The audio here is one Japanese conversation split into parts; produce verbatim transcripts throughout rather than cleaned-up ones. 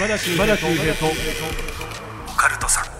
島田秀平とオカルトさん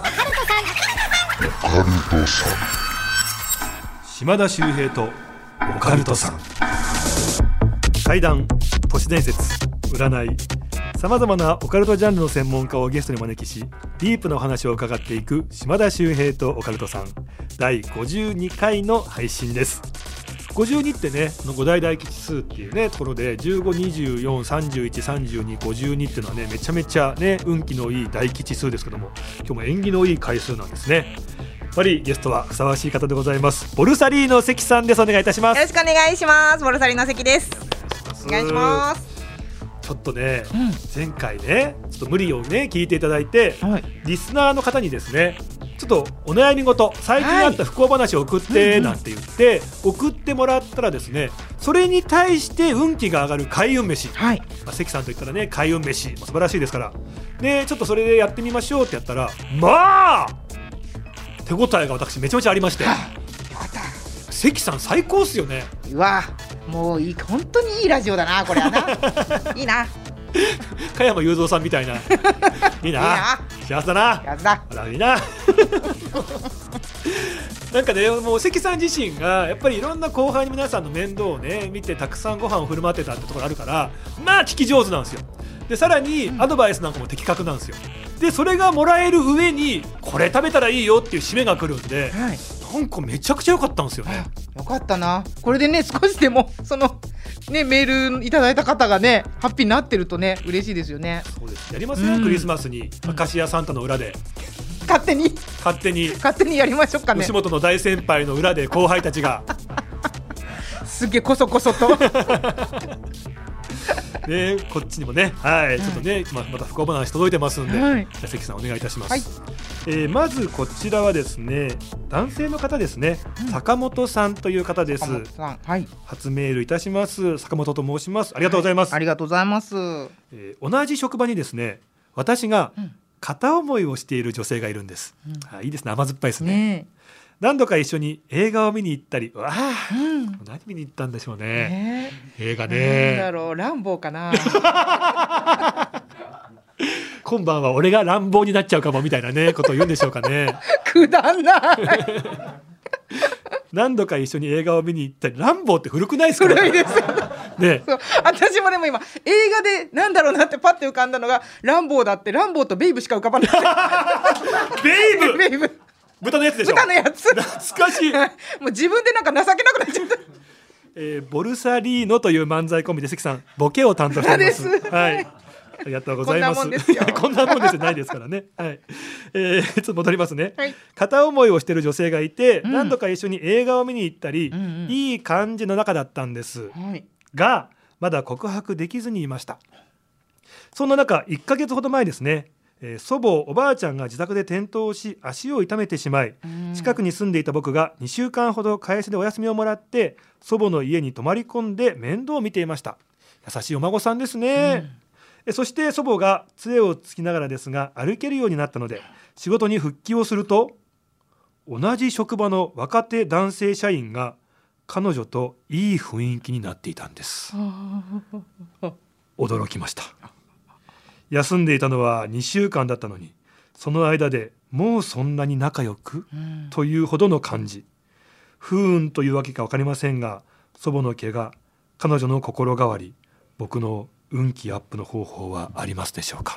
島田秀平とオカルトさん。怪談、都市伝説、占い、さまざまなオカルトジャンルの専門家をゲストに招きし、ディープなお話を伺っていく島田秀平とオカルトさんだいごじゅうにかいの配信です。ごじゅうにってね、ご大大吉数っていうねところでじゅうご、にじゅうよん、さんじゅういち、さんじゅうに、ごじゅうにっていうのはね、めちゃめちゃね運気のいい大吉数ですけども、今日も縁起のいい回数なんですね。やっぱりゲストはふさわしい方でございます。ボルサリーノ関さんです。お願いいたします。 よろしくお願いします。ボルサリーノ関です。お願いします。 ちょっとね、 うん、 前回ねちょっと無理をね聞いていただいて、はい、リスナーの方にですね、ちょっとお悩み事、最近あった不幸話を送ってなんて言って、はい、うんうん、送ってもらったらですね、それに対して運気が上がる開運飯、はい、まあ、関さんといったらね開運飯素晴らしいですからね、ちょっとそれでやってみましょうってやったら、まあ手応えが私めちゃめちゃありまして、はあ、よかった。関さん最高っすよね。 うわ、もういい、本当にいいラジオだなこれはないいな加山雄三さんみたいないいな、いいな、幸せだな、 幸せだ、 ほらいいななんかね、もう関さん自身がやっぱりいろんな後輩の皆さんの面倒をね見て、たくさんご飯を振る舞ってたってところあるから、まあ聞き上手なんですよ。でさらにアドバイスなんかも的確なんですよ。でそれがもらえる上に、これ食べたらいいよっていう締めが来るんで、はい、なんかめちゃくちゃ良かったんですよね。 よかったな。これでね、少しでもそのねメールいただいた方がねハッピーになってるとね嬉しいですよね。 そうです、やりますよ、うん、クリスマスにアカシアサンタの裏で勝手に勝手に勝手にやりましょうかね。 吉本の大先輩の裏で後輩たちがすげえこそこそとね、こっちにもね、はい、はい、ちょっとね、ま, また不幸話届いてますんで、はい、じゃ関さんお願いいたします。はい、えー、まずこちらはですね、男性の方ですね、うん、坂本さんという方です。坂本さん、はい、初メールいたします。坂本と申します。ありがとうございます。 はい、ありがとうございます。 えー、同じ職場にですね、私が片思いをしている女性がいるんです。うん、あ、いいですね、甘酸っぱいですね。ね、何度か一緒に映画を見に行ったり、わあ、うん、何見に行ったんでしょうね、えー、映画ね、 なんだろう、ランボーかな今晩は俺が乱暴になっちゃうかもみたいなねことを言うんでしょうかねくだんない何度か一緒に映画を見に行ったり、ランボーって古くないですか？ 古いですよね、 そう、私もでも今映画でなんだろうなってパッて浮かんだのがランボーだって、ランボーとベイブしか浮かばないベイブベイブ豚のやつでしょ。 豚のやつ懐かしいもう自分でなんか情けなくなっちゃった、 えー、ボルサリーノという漫才コンビで関さんボケを担当しております。はい、ありがとうございます。 こんなもんですよこんなもんですないですからね。はい、えー、ちょっと戻りますね。はい、片思いをしている女性がいて、うん、何度か一緒に映画を見に行ったり、うんうん、いい感じの仲だったんです、はい、がまだ告白できずにいました。そんな中、いっかげつほど前ですね、えー、祖母おばあちゃんが自宅で転倒し足を痛めてしまい、近くに住んでいた僕がにしゅうかんほど会社でお休みをもらって祖母の家に泊まり込んで面倒を見ていました。優しいお孫さんですね。うん、そして祖母が杖をつきながらですが歩けるようになったので仕事に復帰をすると、同じ職場の若手男性社員が彼女といい雰囲気になっていたんです。驚きました。休んでいたのはにしゅうかんだったのに、その間でもうそんなに仲良く、うん、というほどの感じ。不運というわけか分かりませんが、祖母の怪我、彼女の心変わり、僕の運気アップの方法はありますでしょうか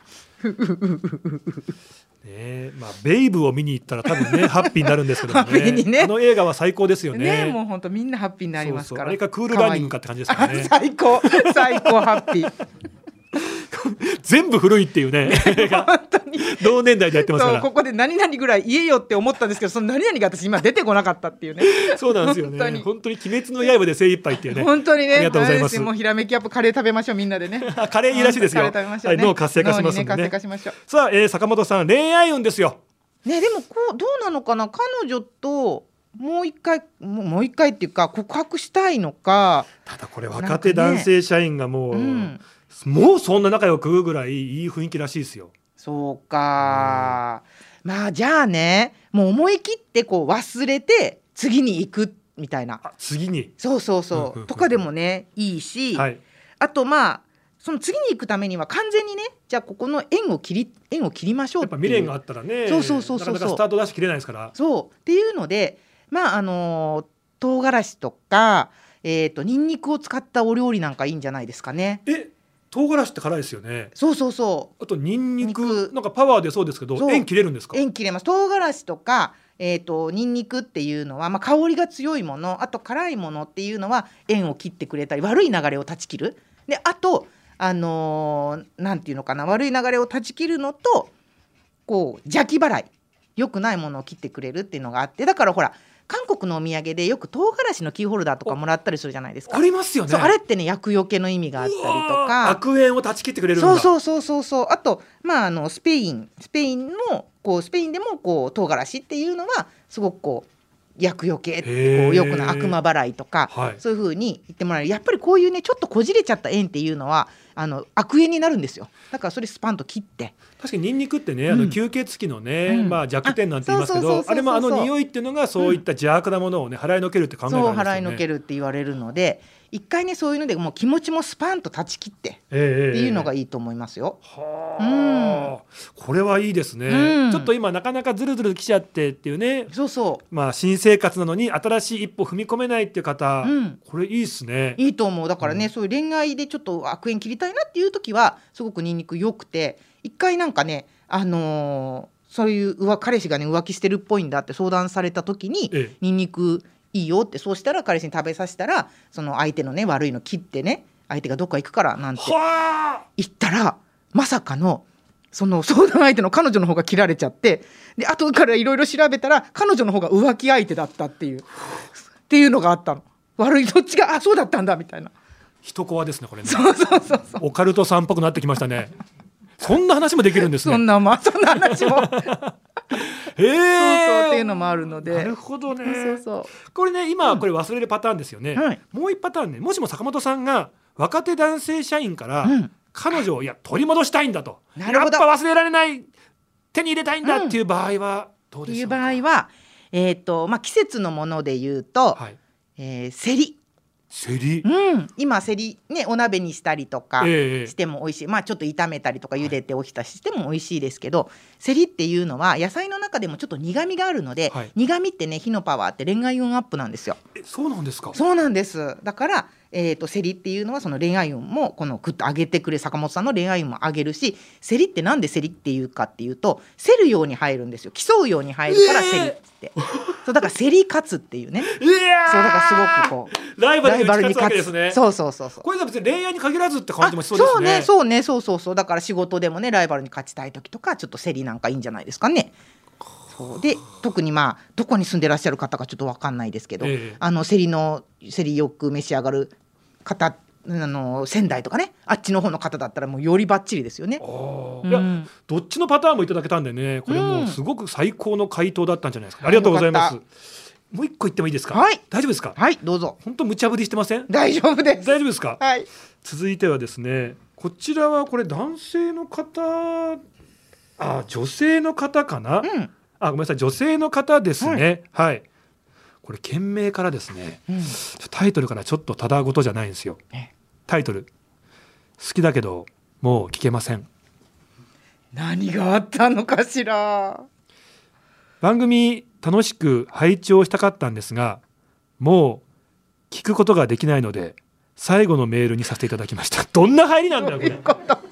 ね、まあ、ベイブを見に行ったら多分ねハッピーになるんですけど ね, ねあの映画は最高ですよ ね, ねもう本当みんなハッピーになりますから。 そうそう、あれかクールランニングかって感じですからね。 最高最高ハッピー全部古いっていうね映画本当に同年代でやってますから。 そう、ここで何々ぐらい言えよって思ったんですけど、その何々が私今出てこなかったっていうね。 そうなんですよね。本当に、本当に鬼滅の刃で精一杯っていうね。 本当にね、 ありがとうございます。 もうひらめきアップ、カレー食べましょうみんなでねカレーいいらしいですよ。 カレー食べましょうね、 はい、脳活性化しますんでね。 脳にね、活性化しましょう。 さあ、えー、坂本さん、恋愛運ですよね。でもこうどうなのかな、彼女ともう一回もう一回っていうか告白したいのか。 ただこれ若手男性社員がもう、ね、うん、もうそんな仲良くぐらいいい雰囲気らしいですよ。 そうか、うん、まあじゃあね、もう思い切ってこう忘れて次に行くみたいな。 あ、次に、 そうそうそう、うんうんうん、とかでもねいいし、はい、あとまあその次に行くためには完全にね、じゃあここの縁を切り縁を切りましょうっていう、 やっぱ未練があったらね、 そうそうそうそう、 なかなかスタート出し切れないですから。 そうっていうので、まああの唐辛子とか、えーとニンニクを使ったお料理なんかいいんじゃないですかね。 え、唐辛子って辛いですよね。 そうそうそう。 あとニンニク肉なんかパワー出そうですけど、縁切れるんですか？ 縁切れます。唐辛子とか、えーとニンニクっていうのは、まあ、香りが強いもの、あと辛いものっていうのは縁を切ってくれたり、悪い流れを断ち切る。で、あとあのー、なんていうのかな、悪い流れを断ち切るのと、こう邪気払い、良くないものを切ってくれるっていうのがあって、だからほら韓国のお土産でよく唐辛子のキーホルダーとかもらったりするじゃないですか。 ありますよね。 そう、あれってね、厄除けの意味があったりとか、 悪縁を断ち切ってくれるんだ。 そうそうそうそうそう。あと、まあ、あのスペインスペインのこうスペインでもこう唐辛子っていうのはすごくこう厄除けってこうよくな悪魔払いとか、はい、そういう風に言ってもらえる。やっぱりこういうね、ちょっとこじれちゃった縁っていうのはあの悪縁になるんですよ。だからそれスパンと切って。 確かにニンニクってね、あの吸血鬼のね、うん、まあ、弱点なんて言いますけど、あれもあの匂いっていうのがそういった邪悪なものをね、払いのけるって考えがあるんですよね。 そう、払いのけるって言われるので、一回ね、そういうのでもう気持ちもスパンと断ち切ってっていうのがいいと思いますよ。 えーえーうん、これはいいですね、うん、ちょっと今なかなかずるずる来ちゃってっていうね、 そうそう、 まあ、新生活なのに新しい一歩踏み込めないっていう方、うん、これいいですね。 いいと思う。だからね、うん、そういう恋愛でちょっと悪縁切りたいなっていう時はすごくニンニク良くて、一回なんかね、あのー、そういう浮彼氏がね浮気してるっぽいんだって相談された時に、ええ、ニンニクいいよって、そうしたら彼氏に食べさせたら、その相手のね悪いの切ってね、相手がどっか行くからなんて言ったら、まさかのその相談相手の彼女の方が切られちゃって、で後からいろいろ調べたら彼女の方が浮気相手だったっていうっていうのがあったの。悪い、どっちが、あ、そうだったんだみたいな。 一コアですねこれね。 そうそうそうそう、 オカルトさんっぽくなってきましたね。そんな話もできるんですね。 そんな、まあ、そんな話もへえ、 そうそうっていうのもあるので。 なるほどね。 そうそう、 これね、今これ忘れるパターンですよね、うん、はい、もう一パターンね、もしも坂本さんが若手男性社員から、うん、彼女をいや取り戻したいんだと、やっぱ忘れられない、手に入れたいんだっていう場合はどうでしょうか。 っていう場合は、えーとまあ、季節のもので言うと、はい、えー、セリ。 セリ、 うん、今セリね、お鍋にしたりとかしても美味しい、えー、まあちょっと炒めたりとか茹でておひたししても美味しいですけど、はい、セリっていうのは野菜の中でもちょっと苦味があるので、はい、苦味ってね、火のパワーって恋愛運アップなんですよ。 え、そうなんですか。 そうなんです。だからえー、とセリっていうのはその恋愛運もこのグッと上げてくれ、坂本さんの恋愛運も上げるし、セリってなんでセリっていうかっていうと、競るように入るんですよ。競うように入るからセリって、えー、そうだから競り勝つっていうね、いやそうだからすごくこうライバルに勝つわけですね。 そうそうそうそう、 これは別に恋愛に限らずって感じもしそうですね。 そうね、そうね、そうそうそう、だから仕事でもね、ライバルに勝ちたい時とかちょっと競りなんかいいんじゃないですかね。そうで、特にまあどこに住んでらっしゃる方かちょっと分かんないですけど、えー、あの競りの競りよく召し上がる方、あの仙台とかね、あっちの方の方だったらもうよりバッチリですよね。 あ、うん、いやどっちのパターンもいただけたんでね、これもうすごく最高の回答だったんじゃないですか、うん、ありがとうございます。もう一個言ってもいいですか。 はい、 大丈夫ですか。 はい、どうぞ。 本当無茶ぶりしてません。 大丈夫です。 大丈夫ですか。 はい、 続いてはですね、こちらはこれ男性の方、あ、女性の方かな、うん、あ、ごめんなさい、女性の方ですね、はい、はい、これ件名からですね、うん、タイトルからちょっとただごとじゃないんですよ。タイトル、好きだけどもう聞けません。 何があったのかしら。 番組楽しく拝聴したかったんですが、もう聞くことができないので最後のメールにさせていただきました。どんな入りなんだよこれ。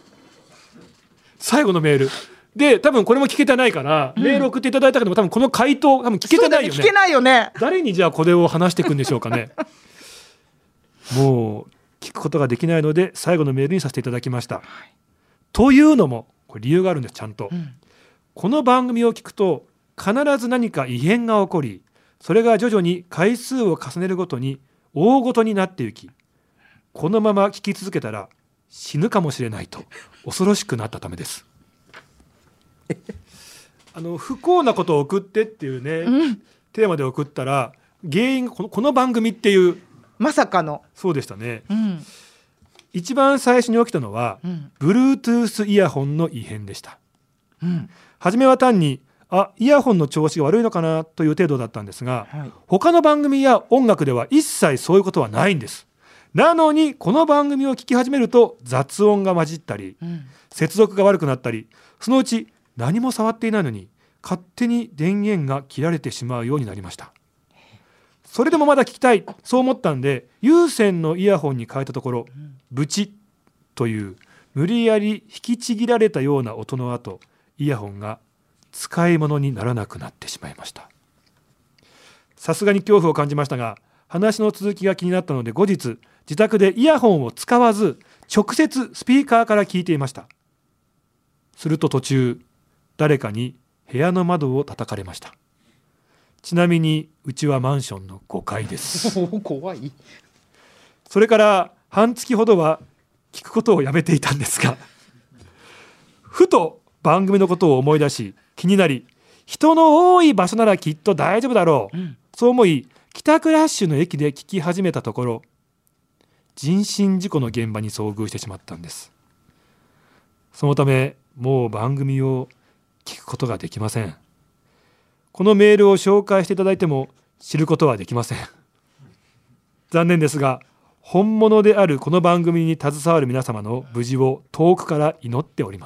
最後のメールで、多分これも聞けてないから、うん、メール送っていただいたけども多分この回答多分聞けてないよね。 聞けないよね。 誰にじゃあこれを話していくんでしょうかね。もう聞くことができないので最後のメールにさせていただきました、はい、というのもこれ理由があるんです。ちゃんと、うん、この番組を聞くと必ず何か異変が起こり、それが徐々に回数を重ねるごとに大ごとになっていき、このまま聞き続けたら死ぬかもしれないと恐ろしくなったためです。あの不幸なことを送ってっていうね、うん、テーマで送ったら原因がこの、この番組っていうまさかの。 そうでしたね、うん、一番最初に起きたのは、うん、Bluetooth イヤホンの異変でした、うん、初めは単にあイヤホンの調子が悪いのかなという程度だったんですが、はい、他の番組や音楽では一切そういうことはないんです。 なのにこの番組を聞き始めると雑音が混じったり、うん、接続が悪くなったり、そのうち何も触っていないのに勝手に電源が切られてしまうようになりました。それでもまだ聞きたい、そう思ったんで有線のイヤホンに変えたところ、うん、ブチという無理やり引きちぎられたような音の後、イヤホンが使い物にならなくなってしまいました。さすがに恐怖を感じましたが、話の続きが気になったので後日自宅でイヤホンを使わず直接スピーカーから聞いていました。すると途中誰かに部屋の窓を叩かれました。ちなみにうちはマンションのごかいです。 怖い。 それから半月ほどは聞くことをやめていたんですが、ふと番組のことを思い出し気になり、人の多い場所ならきっと大丈夫だろう、うん、そう思い帰宅ラッシュの駅で聞き始めたところ、人身事故の現場に遭遇してしまったんです。そのためもう番組を聞くことができません。このメールを紹介していただいても知ることはできません。残念ですが本物であるこの番組に携わる皆様の無事を遠くから祈っております。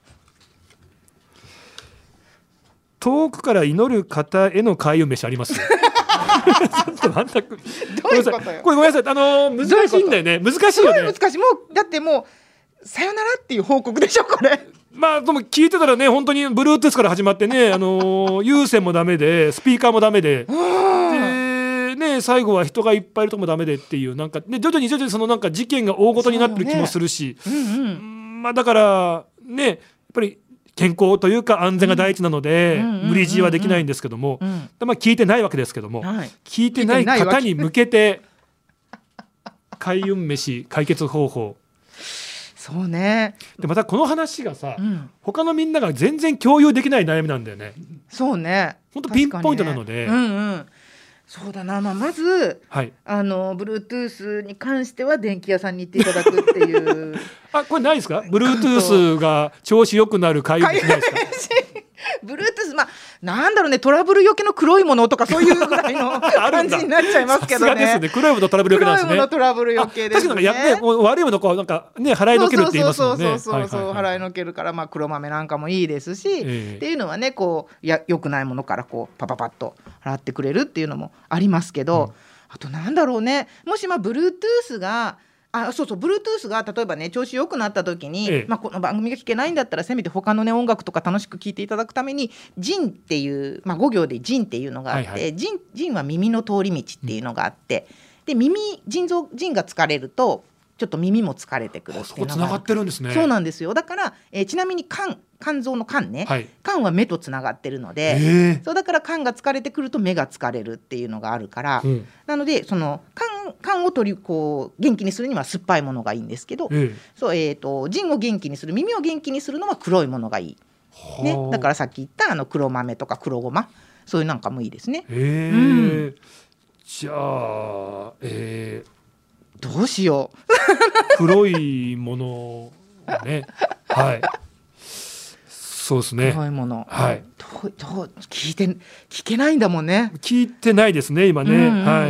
遠くから祈る方への開運飯ありますちょっとなんだどういうことよ。 これごめんなさい、あのー、難しいんだよね。難しいよね。 難しい。もうだってもうさよならっていう報告でしょこれ。 まあでも聞いてたらね、本当に Bluetooth から始まってね、あのー、有線もダメでスピーカーもダメでで、ね、最後は人がいっぱいいるとこもダメでっていう、なんか、ね、徐々に徐々にそのなんか事件が大ごとになってる気もするし、ね、うんうん、まあ、だからねやっぱり健康というか安全が第一なので、うん、無理強いはできないんですけども、うん、まあ、聞いてないわけですけども、はい、聞いてない方に向けて開運飯解決方法。 そうね。 でまたこの話がさ、うん、他のみんなが全然共有できない悩みなんだよね。 そうね。 本当ピンポイントなので、ね、うんうん、 そうだな、まあ、まず、はい、あの Bluetooth に関しては電気屋さんに行っていただくっていうあ、これないですか？ Bluetooth が調子良くなる開運しないですか Bluetooth、まあ、なんだろうね、トラブルよけの黒いものとかそういうぐらいの感じになっちゃいますけどね。さすがですね。 黒いものトラブルよけなんですね。 黒いものトラブルよけですね。 確かにや、ね、悪いものこうなんかね払いのけるって言いますもんね。 そうそうそうそうそう、はいはいはい、払いのけるから、まあ、黒豆なんかもいいですし、えー、っていうのはね、こうや良くないものからこうパパパッと払ってくれるっていうのもありますけど、うん、あとなんだろうね、もしまあ Bluetooth があそうそう Bluetooth が例えばね調子良くなった時に、ええ、まあ、この番組が聴けないんだったらせめて他のね音楽とか楽しく聴いていただくためにジンっていう、まあ、ご行でジンっていうのがあって、はいはい、ジン、ジンは耳の通り道っていうのがあって、うん、で耳腎臓腎が疲れるとちょっと耳も疲れてくるっていうのが、 そこつながってるんですね。 そうなんですよ。だから、えー、ちなみに肝肝臓の肝ね、はい、肝は目とつながってるので、えー、そうだから肝が疲れてくると目が疲れるっていうのがあるから、うん、なのでその肝、肝を取りこう元気にするには酸っぱいものがいいんですけど、えーそうえー、と腎を元気にする、耳を元気にするのは黒いものがいい、ね、だからさっき言ったあの黒豆とか黒ごま、そういうなんかもいいですね。 えーうん、じゃあ、えー、どうしよう黒いものねはいそうですね。 黒いもの、 はい、 どうどう聞いて聞けないんだもんね。 聞いてないですね今ね、はい、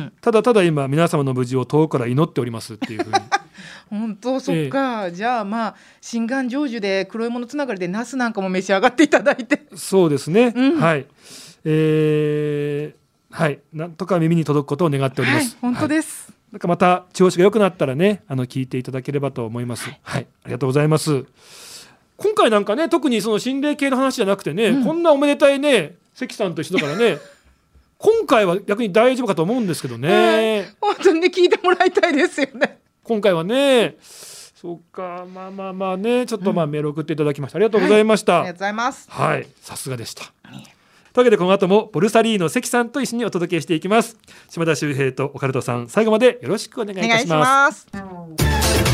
ただただ今皆様の無事を遠くから祈っておりますっていうふうに本当そっか、えー、じゃあまあ心願成就で黒いものつながりでナスなんかも召し上がっていただいて。 そうですね、うん、はい、えー、はい、なんとか耳に届くことを願っております、はい、 本当です、はい、 なんかまた調子が良くなったらね、あの聞いていただければと思います、はい、はい、ありがとうございます。今回なんかね、特にその心霊系の話じゃなくてね、うん、こんなおめでたいね関さんと一緒だからね今回は逆に大丈夫かと思うんですけどね、えー、 本当にね聞いてもらいたいですよね今回はね。そうか、まあまあまあね、ちょっとまあメール送っていただきました、うん、ありがとうございました、はい、 ありがとうございます。 はい、さすがでした、うん、というわけでこの後もボルサリーノ関さんと一緒にお届けしていきます。島田秀平とオカルトさん、最後までよろしくお願いいたします。お願いします。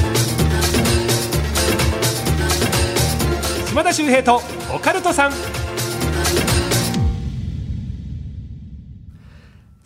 島田秀平とオカルトさん。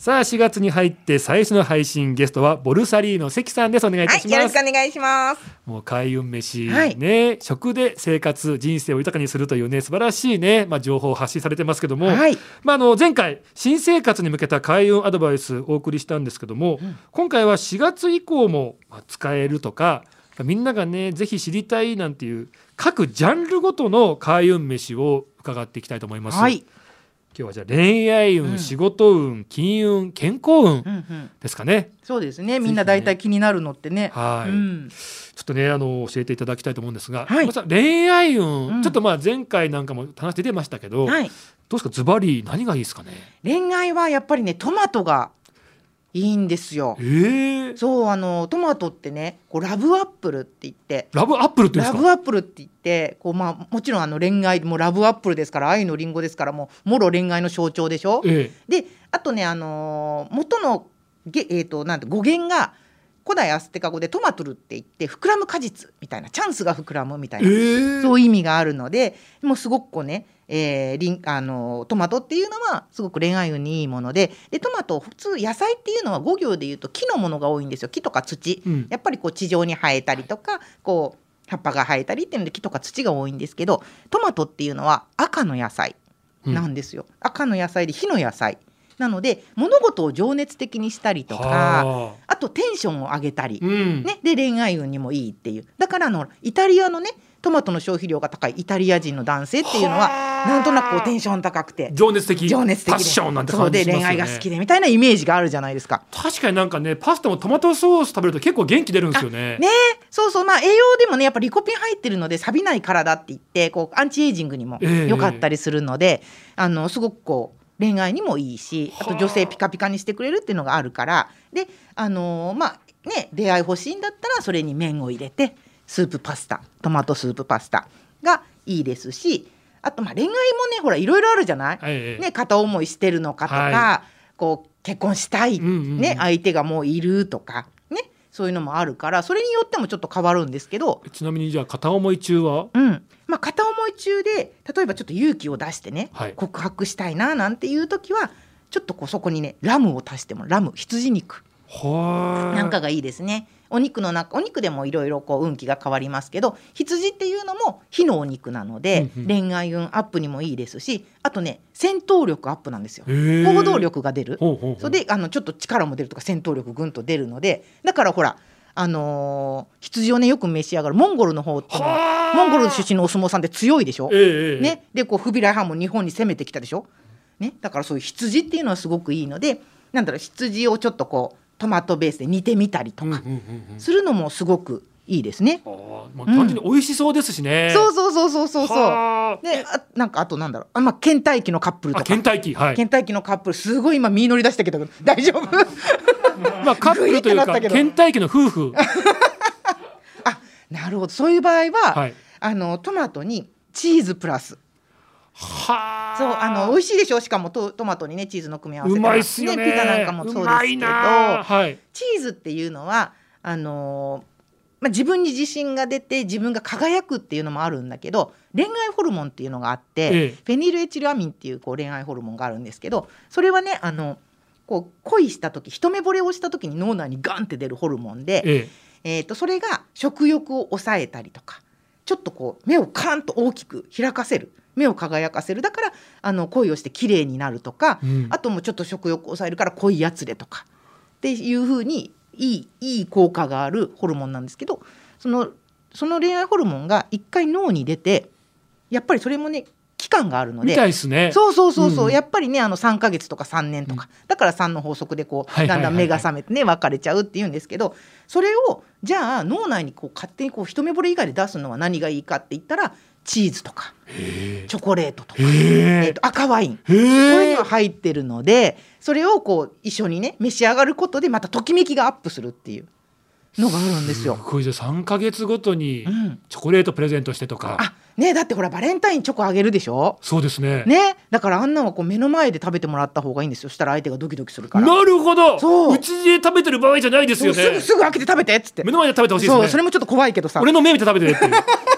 さあしがつに入って最初の配信、ゲストはボルサリーノ関さんです。お願いいたします。 はい、よろしくお願いします。 もう開運飯、 はい、 ね、食で生活人生を豊かにするというね素晴らしいね、まあ、情報を発信されてますけども、はい、まあ、あの前回新生活に向けた開運アドバイスをお送りしたんですけども、うん、今回はしがつ以降も使えるとかみんながねぜひ知りたいなんていう各ジャンルごとの開運飯を伺っていきたいと思います。はい、今日はじゃあ恋愛運、うん、仕事運、金運、健康運ですかね。うんうん、 そうですね。みんな大体気になるのってね。 はい、うん、ちょっとねあの教えていただきたいと思うんですが、はい、まず恋愛運、うん、ちょっとまあ前回なんかも話出てましたけど、はい、どうですかズバリ何がいいですかね。 恋愛はやっぱりねトマトがいいんですよ。 えー、 そうあのトマトってねこうラブアップルって言ってラブアップルって言うんですか。 ラブアップルって言ってこう、まあ、もちろんあの恋愛もラブアップルですから愛のリンゴですからもうもろ恋愛の象徴でしょ。えー、であとね、あのー、元のげ、えー、となんて語源が古代アステカ語でトマトルって言って膨らむ果実みたいなチャンスが膨らむみたいな、えー、そういう意味があるのでもうすごくこうねえー、リンあのトマトっていうのはすごく恋愛運にいいもの で, でトマト普通野菜っていうのは語行でいうと木のものが多いんですよ。木とか土、うん、やっぱりこう地上に生えたりとかこう葉っぱが生えたりっていうので木とか土が多いんですけどトマトっていうのは赤の野菜なんですよ。うん、赤の野菜で火の野菜なので物事を情熱的にしたりとかあとテンションを上げたり、うんね、で恋愛運にもいいっていうだからあのイタリアのねトマトの消費量が高いイタリア人の男性っていうのはなんとなくこうテンション高くて情熱的情熱的でパッションなんて感じしますよね。 そうで恋愛が好きでみたいなイメージがあるじゃないですか。 確かになんかねパスタもトマトソース食べると結構元気出るんですよね。 ねそうそうまあ栄養でもねやっぱリコピン入ってるので錆びない体って言ってこうアンチエイジングにも良かったりするので、えー、あのすごくこう恋愛にもいいしあと女性ピカピカにしてくれるっていうのがあるからであのー、まあね出会い欲しいんだったらそれに麺を入れてスープパスタトマトスープパスタがいいですしあとまあ恋愛もねほらいろいろあるじゃない、はいね、片思いしてるのかとか、はい、こう結婚したい、うんうんうんね、相手がもういるとかねそういうのもあるからそれによってもちょっと変わるんですけどちなみにじゃあ片思い中は、 うんまあ、片思い中で例えばちょっと勇気を出してね、はい、告白したいななんていう時はちょっとこうそこにねラムを足してもラム羊肉なんかがいいですね。お肉の中お肉でもいろいろ運気が変わりますけど羊っていうのも火のお肉なので、うんうん、恋愛運アップにもいいですしあとね戦闘力アップなんですよ。行動力が出るほうほうほうそれであのちょっと力も出るとか戦闘力ぐんと出るのでだからほらあのー、羊をねよく召し上がるモンゴルの方ってモンゴル出身のお相撲さんって強いでしょ、えーね、でこうフビライハンも日本に攻めてきたでしょ、ね、だからそういう羊っていうのはすごくいいのでなんだろう羊をちょっとこうトマトベースで煮てみたりとかするのもすごくいいですね。 あ、まあ、単純に美味しそうですしね、 うん、そうそうそうそうそうそうであなんかあとなんだろうあ、まあ、倦怠期のカップルとか倦怠期、はい、 倦怠期のカップルすごい今身乗り出したけど大丈夫まあカップルというか倦怠期の夫婦あなるほどそういう場合は、はい、あのトマトにチーズプラスはそうあの美味しいでしょ。しかも ト, トマトにねチーズの組み合わせうまいっすよね。 ピザなんかもそうですけど、うまいな、はい、チーズっていうのはあのーまあ、自分に自信が出て自分が輝くっていうのもあるんだけど恋愛ホルモンっていうのがあって、ええ、フェニルエチルアミンっていう、こう恋愛ホルモンがあるんですけどそれはねあのこう恋した時一目惚れをした時に脳内にガンって出るホルモンで、えええー、とそれが食欲を抑えたりとかちょっとこう目をカーンと大きく開かせる目を輝かせるだからあの恋をして綺麗になるとか、うん、あともちょっと食欲を抑えるから濃いやつでとかっていう風にいい、いい効果があるホルモンなんですけどその、その恋愛ホルモンが一回脳に出てやっぱりそれもね期間があるのでみたいですね。 そうそうそうそう、うん、やっぱりねあのさんかげつとかさんねんとか、うん、だからさんの法則でこう、はいはいはいはい、だんだん目が覚めてね別れちゃうっていうんですけどそれをじゃあ脳内にこう勝手にこう一目惚れ以外で出すのは何がいいかって言ったらチーズとかチョコレートとか、えー、と赤ワインこれには入ってるのでそれをこう一緒にね召し上がることでまたときめきがアップするっていうのがあるんですよ。 すごいじゃさんかげつごとにチョコレートプレゼントしてとか、うん、 あねだってほらバレンタインチョコあげるでしょ。 そうですね。 ねだからあんなのはこう目の前で食べてもらった方がいいんですよ。したら相手がドキドキするから。 なるほど。 そううちで食べてる場合じゃないですよね。 すぐすぐ開けて食べてっつって目の前で食べてほしいですね。 そうそれもちょっと怖いけどさ俺の目見て食べてねっていう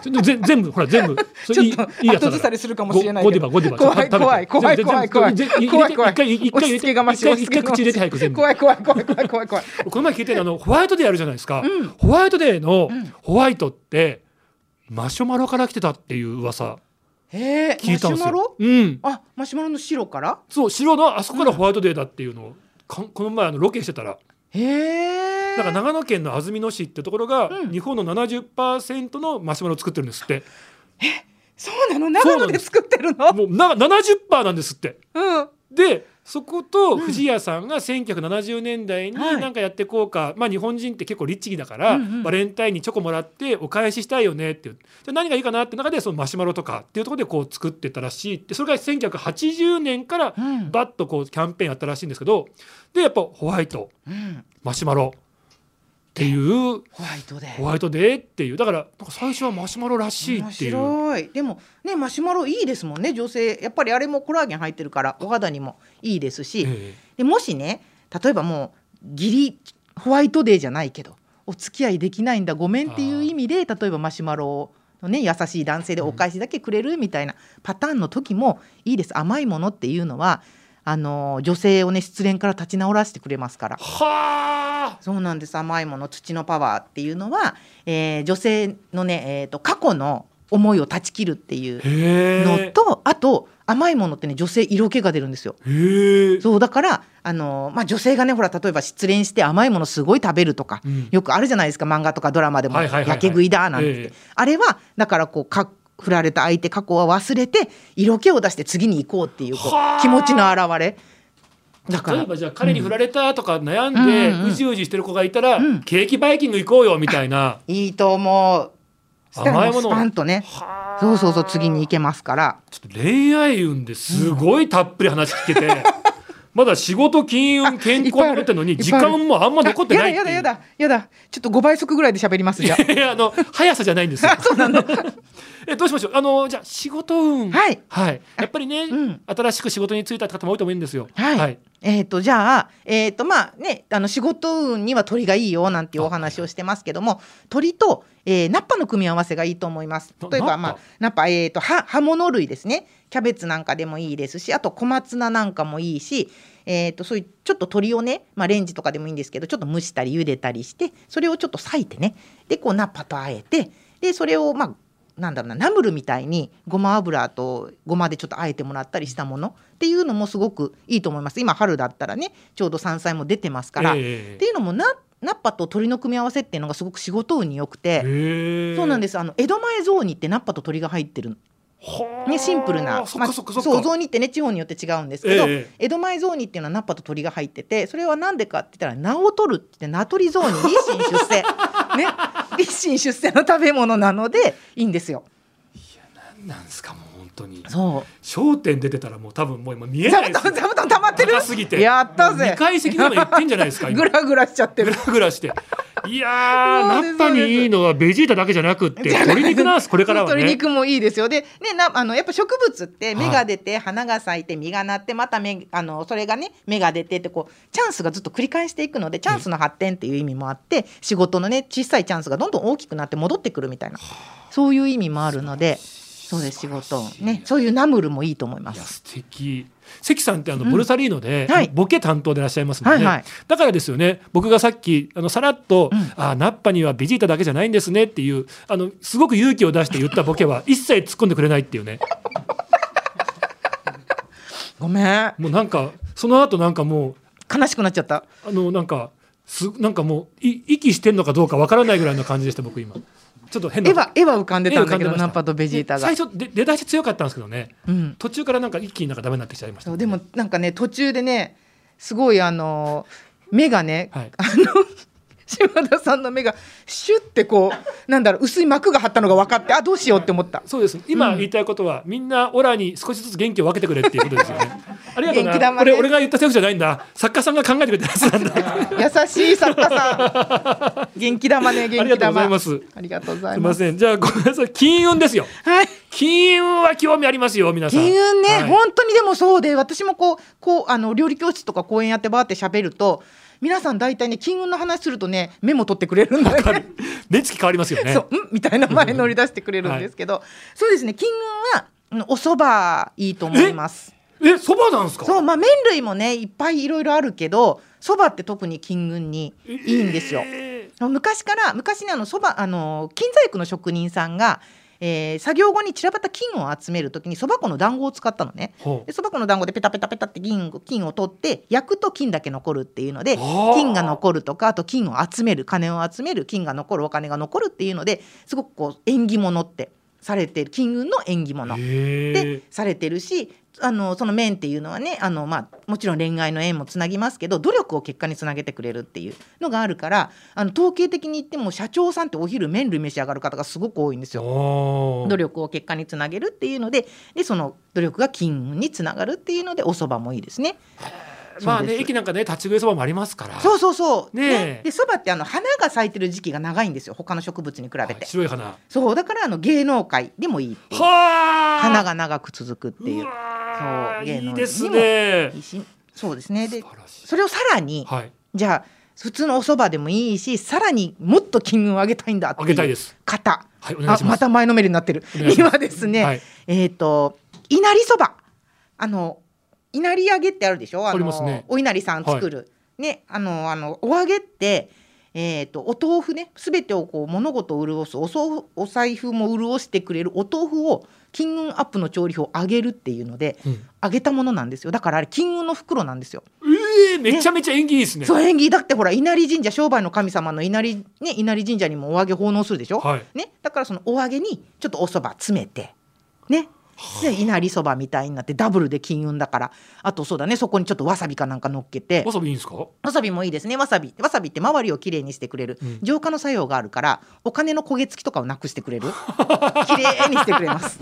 ぜ全部ほら全部ちょっと後ずさりするかもしれないけどゴディバゴディバ怖い怖い怖い怖い怖い怖い怖い怖い一回一回一回口入れて早く全部怖い怖い怖い怖い怖い怖いこの前聞いてあのホワイトデーあるじゃないですか、うん、ホワイトデーのホワイトってマシュマロから来てたっていう噂へ聞いたんですよ。マシュマロ？ うん。あ、マシュマロの白から？ そう、白のあそこからホワイトデーだっていうのを、うん、この前あのロケしてたら。 へえ。 だから長野県の安曇野市ってところが、うん、日本の ななじゅっパーセント のマシュマロを作ってるんですって。 え、そうなの？長野で作ってるの？ もうな ななじゅっパーセント なんですって。 うん。 でそこと藤屋さんがせんきゅうひゃくななじゅうねんだいに何かやってこうか、はい、まあ日本人って結構律儀だから、うんうん、バレンタインにチョコもらってお返ししたいよねっていう、じゃあ何がいいかなって中でそのマシュマロとかっていうところでこう作ってたらしいって、それがせんきゅうひゃくはちじゅうねんからバッとこうキャンペーンやったらしいんですけど、でやっぱホワイト、うん、マシュマロっていうホワイトデーホワイトデーっていうだから最初はマシュマロらしいっていう。 面白い。でもねマシュマロいいですもんね、女性やっぱりあれもコラーゲン入ってるからお肌にもいいですし、えー、でもしね例えばもうギリホワイトデーじゃないけどお付き合いできないんだごめんっていう意味で例えばマシュマロのね優しい男性でお返しだけくれるみたいなパターンの時もいいです。甘いものっていうのはあの女性をね失恋から立ち直らせてくれますから。 はあ、 そうなんです。甘いもの土のパワーっていうのは、えー、女性のね、えーと、過去の思いを断ち切るっていうのと、あと甘いものってね女性色気が出るんですよ。 へそうだからあの、まあ、女性がねほら例えば失恋して甘いものすごい食べるとか、うん、よくあるじゃないですか漫画とかドラマでも、はいはいはいはい、やけ食いだなんて、あれはだからこうか振られた相手過去は忘れて色気を出して次に行こうっていう、こう気持ちの表れだから。 例えばじゃあ彼に振られたとか悩んで、うん、うじうじしてる子がいたら、うん、ケーキバイキング行こうよみたいな。 いいと思う。 甘いものスパンとねそうそうそう次に行けますから。 ちょっと恋愛運ですごいたっぷり話聞けて、うん、まだ仕事金運健康残ってるのに時間もあんま残ってないっていう。 やだやだやだやだちょっとごばい速ぐらいで喋りますじゃあ。 いやあの速さじゃないんですよ。 そうなの。 えどうしましょう。あのじゃあ仕事運、 はい、 はい、やっぱりね、うん、新しく仕事に就いた方も多いと思うんですよ。 はい、はい、えーとじゃあ、えーとまあね、あの仕事運には鳥がいいよなんていうお話をしてますけども、鳥と、えー、ナッパの組み合わせがいいと思います。例えば、まあ、ナッパ、えーと葉、葉物類ですね。キャベツなんかでもいいですし、あと小松菜なんかもいいし、えーとそういうちょっと鳥をね、まあ、レンジとかでもいいんですけどちょっと蒸したり茹でたりしてそれをちょっと裂いてねでこうナッパとあえてでそれをまあなんだろうなナムルみたいにごま油とごまでちょっとあえてもらったりしたものっていうのもすごくいいと思います。今春だったらねちょうど山菜も出てますから、えー、っていうのもなナッパと鳥の組み合わせっていうのがすごく仕事運に良くて、えー、そうなんです。あの江戸前雑煮ってナッパと鳥が入ってるね、シンプルな、まあ、そう雑煮ってね地方によって違うんですけど、えー、江戸前雑煮っていうのはナッパと鳥が入っててそれはなんでかって言ったら名を取るって名取り雑煮立身出世ね立身出世の食べ物なのでいいんですよ。 いやなんなんですかもう本当にそう笑点出てたらもう多分もう今見えないです。 座布団座布団溜まってる。 高すぎてやったぜ。 にかい席まで行ってんじゃないですか。 グラグラしちゃってる。 グラグラしていやーナッパにいいのはベジータだけじゃなくって鶏肉なんですこれからはね。 鶏肉もいいですよ。で、ね、なあのやっぱ植物って芽が出て、はい、花が咲いて実がなってまた芽あのそれがね芽が出てってこうチャンスがずっと繰り返していくのでチャンスの発展っていう意味もあって仕事のね小さいチャンスがどんどん大きくなって戻ってくるみたいなそういう意味もあるので。そうです仕事ねそういうナムルもいいと思います。 いや素敵。関さんってあのボルサリーノで、 うんはい、 ボケ担当でいらっしゃいますもんね、 はいはい、 だからですよね僕がさっきあのさらっと、うん、あナッパにはベジータだけじゃないんですねっていうあのすごく勇気を出して言ったボケは一切突っ込んでくれないっていうねごめんもうなんかその後なんかもう悲しくなっちゃった。 あのなんかすなんかもうい息してんのかどうかわからないぐらいの感じでした僕今ちょっと変な絵は絵は浮かんでたんだけどナッパとベジータが最初で出だし強かったんですけどね、 うん、 途中からなんか一気になんかダメになってきちゃいました、ね、 でもなんかね途中でねすごいあの目がね、はい、あの島田さんの目がシュッてこうなんだろう薄い膜が張ったのが分かってあどうしようって思った。 そうです今言いたいことは、うん、みんなオラに少しずつ元気を分けてくれっていうことですよねありがとうな。これ俺が言ったセリフじゃないんだ作家さんが考えてくれたやつなんだ優しい作家さん元気玉ね元気玉ありがとうございます。 ありがとうございます。すいませんじゃあごめんなさい金運ですよ。 はい金運は興味ありますよ皆さん。 金運ね、 はい、 本当にでもそうで私もこうこうあの料理教室とか講演やってバーって喋ると皆さん大体ね金運の話するとねメモ取ってくれるんだよね。 目つき変わりますよね。 そうんみたいな前乗り出してくれるんですけど、はい、そうですね金運はお蕎麦いいと思います。 ええ蕎麦なんですか。 そう、まあ、麺類もねいっぱいいろいろあるけど蕎麦って特に金運にいいんですよ。えー、昔から昔ねあの蕎麦あの金細工の職人さんがえー、作業後に散らばった金を集めるときにそば粉の団子を使ったのね。でそば粉の団子でペタペタペタって金金を取って焼くと金だけ残るっていうので金が残るとかあと金を集める金を集める金が残るお金が残るっていうのですごくこう縁起物ってされてる金運の縁起物でされてるしあのその面っていうのはねあの、まあ、もちろん恋愛の縁もつなぎますけど努力を結果につなげてくれるっていうのがあるからあの統計的に言っても社長さんってお昼麺類召し上がる方がすごく多いんですよ。努力を結果につなげるっていうので、でその努力が金運につながるっていうのでお蕎麦もいいですね。 まあね駅なんかね立ち食いそばもありますから。 そうそうそうねね。で蕎麦ってあの花が咲いてる時期が長いんですよ他の植物に比べて、はい、 白い花。そうだからあの芸能界でもいいっていう花が長く続くっていう。 うそう芸能いいですね。 いいしそうですね。でそれをさらに、はい、じゃあ普通のお蕎麦でもいいしさらにもっと金運を上げたいんだっていう方、 上げたいです、はい、お願いします。 あまた前のめりになってる今ですね、はい、えっ、ー、と稲荷蕎麦あの稲荷揚げってあるでしょあのありますね。お稲荷さん作る、はい、ねあのあのお揚げってえー、とお豆腐ね全てをこう物事を潤す お, そお財布も潤してくれるお豆腐を金運アップの調理法を揚げるっていうので、うん、揚げたものなんですよ。だからあれ金運の袋なんですよ。 えー、めちゃめちゃ縁起いいですね。 そう縁起だってほら稲荷神社商売の神様の稲荷、ね、稲荷神社にもお揚げ奉納するでしょ、はいね、だからそのお揚げにちょっとお蕎麦詰めてねで稲荷そばみたいになってダブルで金運だから。あとそうだねそこにちょっとわさびかなんか乗っけて。 わさびいいんですか。 わさびもいいですね。わさびわさびって周りをきれいにしてくれる、うん、浄化の作用があるからお金の焦げ付きとかをなくしてくれるきれいにしてくれます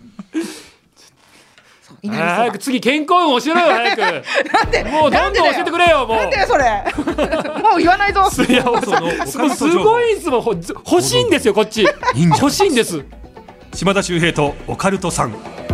早く次健康運教えろよ早くなんでもうどんどん教えてくれよもうなんでそれもう言わないぞいやすごいいつも欲しいんですよこっち欲しいんです。 島田秀平とオカルトさん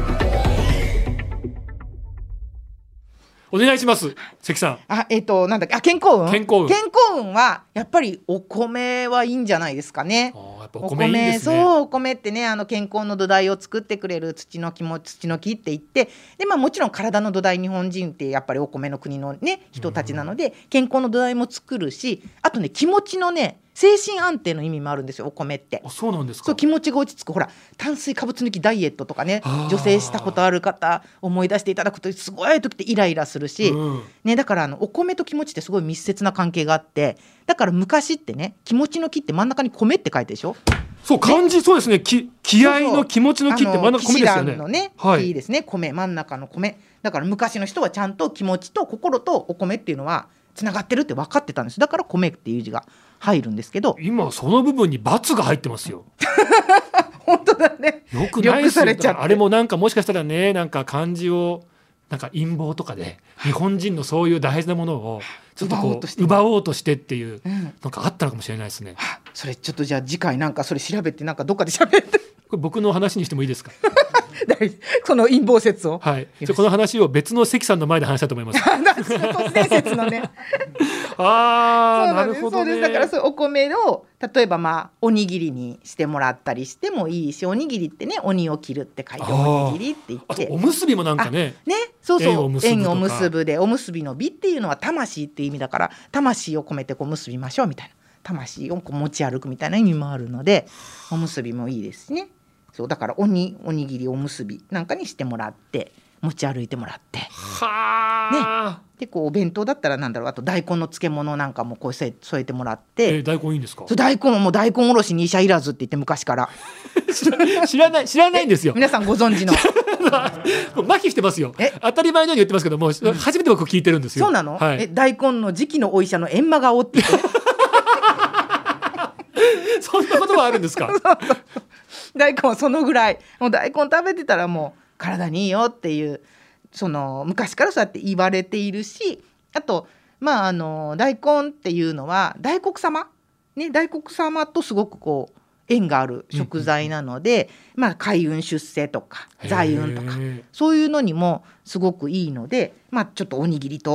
お願いします関さん。 あえっ、ー、となんだっけあ健康運健康運健康運はやっぱりお米はいいんじゃないですかね。 あやっぱお米いいんですね。 そうお米ってねあの健康の土台を作ってくれる土の木も土の木って言ってで、まあ、もちろん体の土台日本人ってやっぱりお米の国のね人たちなので健康の土台も作るしあとね気持ちのね精神安定の意味もあるんですよお米って。 あそうなんですか。 そう気持ちが落ち着くほら炭水化物抜きダイエットとかね女性したことある方思い出していただくとすごい時ってイライラするし、うんね、だからあのお米と気持ちってすごい密接な関係があってだから昔ってね気持ちの木って真ん中に米って書いてでしょ。 そう漢字、ね、そうですねき気合の気持ちの木って真ん中米ですよね。 騎士団のね、はい、いいですね米真ん中の米だから昔の人はちゃんと気持ちと心とお米っていうのはつながってるって分かってたんです。だから米っていう字が入るんですけど今その部分に×が入ってますよ本当だねよくないですよ。あれもなんかもしかしたらねなんか漢字をなんか陰謀とかで日本人のそういう大事なものをちょっとこう奪おうとしてっていうのがあったのかもしれないですね、うん、 それちょっとじゃあ次回なんかそれ調べてなんかどっかで喋ってこれ僕の話にしてもいいですかその陰謀説を、 はい、じゃこの話を別の関さんの前で話したいと思います都市伝説のねあーなるほどね。 そうですだからそうお米を例えばまあおにぎりにしてもらったりしてもいいしおにぎりってね鬼を切るって書いておにぎりって言っておむすびもなんかねねそうそう縁を結ぶとか縁を結ぶでおむすびの美っていうのは魂っていう意味だから魂を込めてこう結びましょうみたいな魂をこう持ち歩くみたいな意味もあるのでおむすびもいいですしね。そうだからおに、おにぎりおむすびなんかにしてもらって持ち歩いてもらっては、 ね、でこうお弁当だったらなんだろうあと大根の漬物なんかもこう添え、添えてもらって、 えー、大根いいんですか。 そう大根はもう大根おろしに医者いらずって言って昔から知ら、知らない知らないんですよ皆さんご存知の麻痺してますよ。当たり前のように言ってますけども、うん、初めて僕聞いてるんですよ。 そうなの、 はい、 え大根の時期のお医者の閻魔顔って言って、ね、 そんなこともあるんですか。 そうそう大根はそのぐらいもう大根食べてたらもう体にいいよっていうその昔からそうやって言われているしあとまああの大根っていうのは大黒様ね大黒様とすごくこう縁がある食材なので、うんうん、まあ開運出世とか財運とかそういうのにもすごくいいのでまあちょっとおにぎりと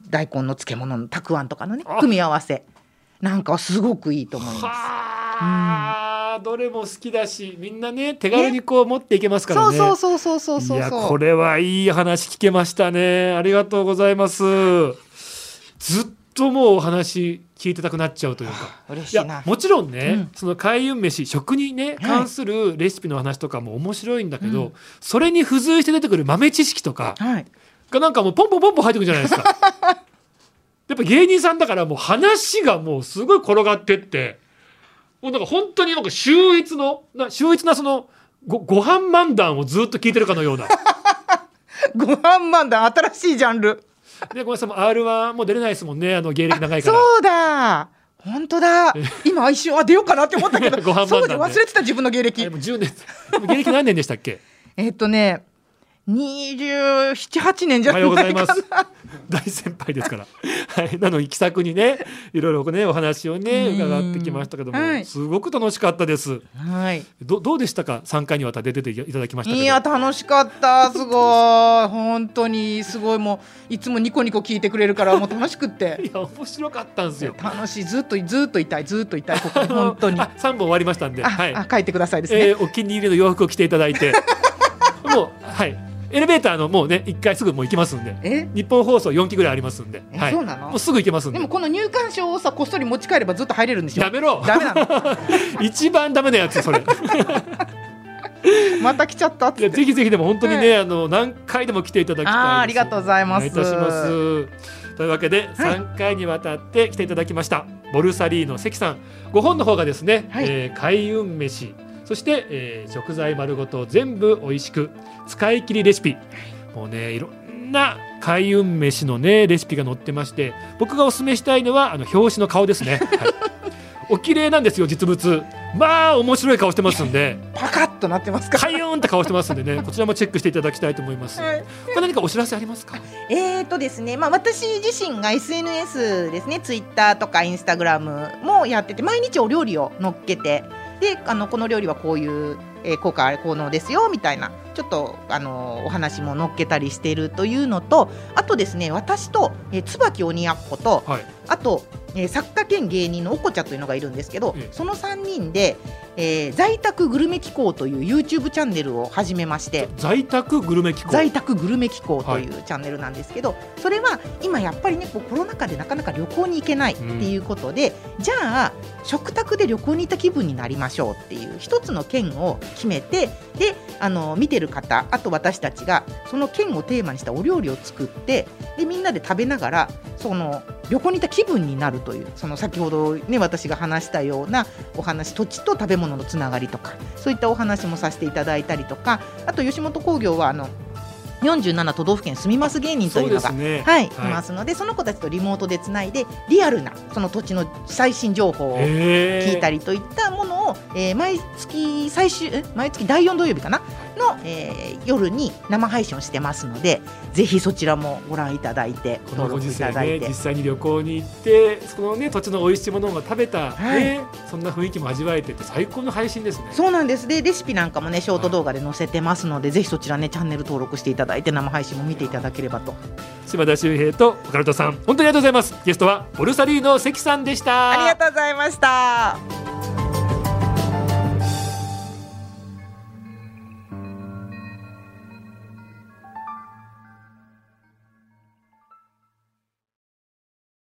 大根の漬物のたくあんとかのね組み合わせなんかはすごくいいと思います。 は、うん、どれも好きだしみんなね手軽にこう持っていけますからね。 そうそうそうそうそうそう。 いやこれはいい話聞けましたね。ありがとうございます。ずっともうお話聞いてたくなっちゃうというか。 嬉しいな。 いやもちろんね、うん、その開運飯食にね関するレシピの話とかも面白いんだけど、はい、それに付随して出てくる豆知識とかがなんかもうポンポンポンポン入ってくるじゃないですか。やっぱ芸人さんだからもう話がもうすごい転がってってもうなんか本当になんか秀逸のな秀逸なその ご, ご飯漫談をずっと聞いてるかのようなご飯漫談新しいジャンルで、ごめんなさい、もう アールワン も出れないですもんね、あの芸歴長いから。 そうだ本当だ今一瞬あ出ようかなって思ったけどご飯漫談でそうで忘れてた自分の芸歴。 もうじゅうねん芸歴何年でしたっけ？ えっとねにじゅうなな、はちねんじゃないかな。おはようございます。 大先輩ですから、はい、なので気さくにねいろいろねお話をね伺ってきましたけども、はい、すごく楽しかったです、はい、ど, どうでしたか？さんかいにわたって出ていただきましたけど。 いや楽しかったすごい本当にすごいもういつもニコニコ聞いてくれるからもう楽しくっていや面白かったんですよ。 楽しいずっとずっといたいずっといたいここに本当にさんぼん終わりましたんで、 あ、はい、あ帰ってくださいですね、 えー、お気に入りの洋服を着ていただいてもうはいエレベーターのもうねいっかいすぐもう行きますんで、え日本放送よんきぐらいありますんで、はい、そうなの？もうすぐ行けますんで。 でもこの入館証をさこっそり持ち帰ればずっと入れるんでしょ？ やめろダメなの一番ダメなやつそれまた来ちゃったっつって。 いやぜひぜひでも本当にね、はい、あの何回でも来ていただきたいです。 あ, ありがとうございます。 お願いいたします。というわけでさんかいにわたって来ていただきました、はい、ボルサリーノ関さんご本の方がですね、はいえー、開運飯そして、えー、食材丸ごと全部おいしく使い切りレシピ、もうねいろんな開運飯のねレシピが載ってまして、僕がおすすめしたいのはあの表紙の顔ですね、はい、お綺麗なんですよ実物。まあ面白い顔してますんでパカッとなってますか。 開運って顔してますんでねこちらもチェックしていただきたいと思います、はい、何かお知らせありますか？ えーとですね、まあ、私自身が エスエヌエス ですねツイッターとかインスタグラムもやってて毎日お料理を載っけてであのこの料理はこういうえー、効果効能ですよみたいなちょっとあのお話も載っけたりしているというのと、あとですね私と、えー、椿鬼奴と、はい、あと、えー、作家兼芸人のおこちゃというのがいるんですけど、えー、そのさんにんで、えー、在宅グルメ機構という YouTube チャンネルを始めまして。 在宅グルメ機構在宅グルメ機構というチャンネルなんですけど、はい、それは今やっぱりねこうコロナ禍でなかなか旅行に行けないっていうことで、うん、じゃあ食卓で旅行に行った気分になりましょうっていう一つの県を決めて、であの見てる方あと私たちがその県をテーマにしたお料理を作ってでみんなで食べながらその旅行に行った気分になるという、その先ほどね私が話したようなお話、土地と食べ物のつながりとかそういったお話もさせていただいたりとか、あと吉本興業はあのよんじゅうなな都道府県住みます芸人というのが、ねはい、いますので、その子たちとリモートでつないでリアルなその土地の最新情報を聞いたりといったものを、えー、毎月最終毎月だいよん土曜日かなの、えー、夜に生配信をしてますので、ぜひそちらもご覧いただいて登録いただいて、 ね、実際に旅行に行ってその、ね、土地の美味しいものを食べた、はいね、そんな雰囲気も味わえてて最高の配信ですね。 そうなんです。でレシピなんかもねショート動画で載せてますので、はい、ぜひそちらねチャンネル登録していただいて生配信も見ていただければと。 島田秀平とオカルトさん本当にありがとうございます。ゲストはボルサリーノ関さんでした。 ありがとうございました。